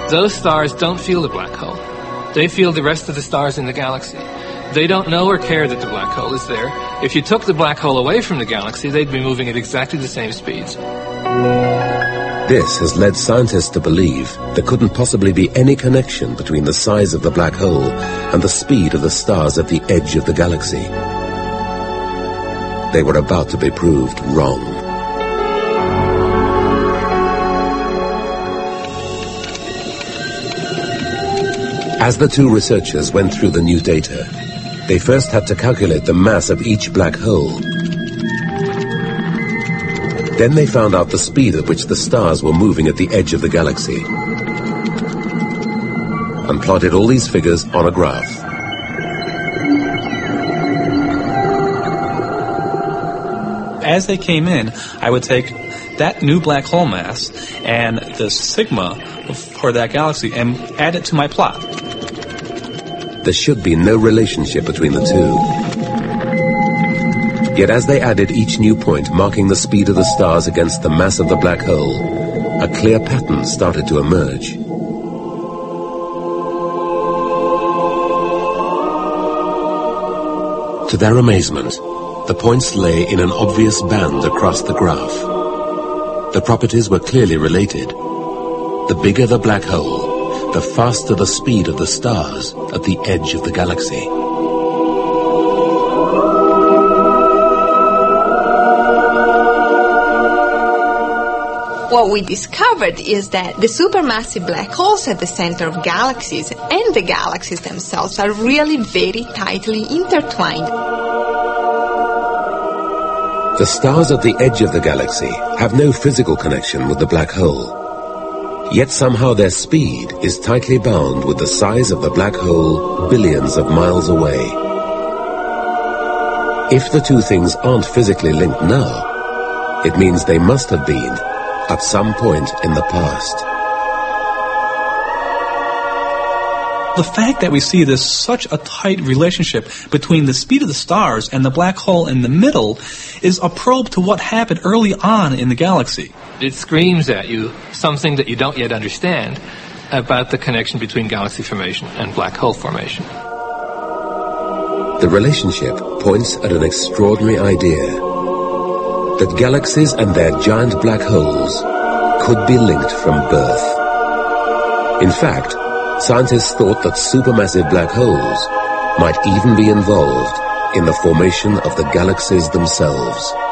Those stars don't feel the black hole. They feel the rest of the stars in the galaxy. They don't know or care that the black hole is there. If you took the black hole away from the galaxy, they'd be moving at exactly the same speeds. This has led scientists to believe there couldn't possibly be any connection between the size of the black hole and the speed of the stars at the edge of the galaxy. They were about to be proved wrong. As the two researchers went through the new data, they first had to calculate the mass of each black hole. Then they found out the speed at which the stars were moving at the edge of the galaxy and plotted all these figures on a graph. As they came in, I would take that new black hole mass and the sigma for that galaxy and add it to my plot. There should be no relationship between the two. Yet as they added each new point marking the speed of the stars against the mass of the black hole, a clear pattern started to emerge. To their amazement, the points lay in an obvious band across the graph. The properties were clearly related. The bigger the black hole, the faster the speed of the stars at the edge of the galaxy. What we discovered is that the supermassive black holes at the center of galaxies and the galaxies themselves are really very tightly intertwined. The stars at the edge of the galaxy have no physical connection with the black hole. Yet somehow their speed is tightly bound with the size of the black hole billions of miles away. If the two things aren't physically linked now, it means they must have been at some point in the past. The fact that we see this such a tight relationship between the speed of the stars and the black hole in the middle is a probe to what happened early on in the galaxy. It screams at you something that you don't yet understand about the connection between galaxy formation and black hole formation. The relationship points at an extraordinary idea, that galaxies and their giant black holes could be linked from birth. In fact, scientists thought that supermassive black holes might even be involved in the formation of the galaxies themselves.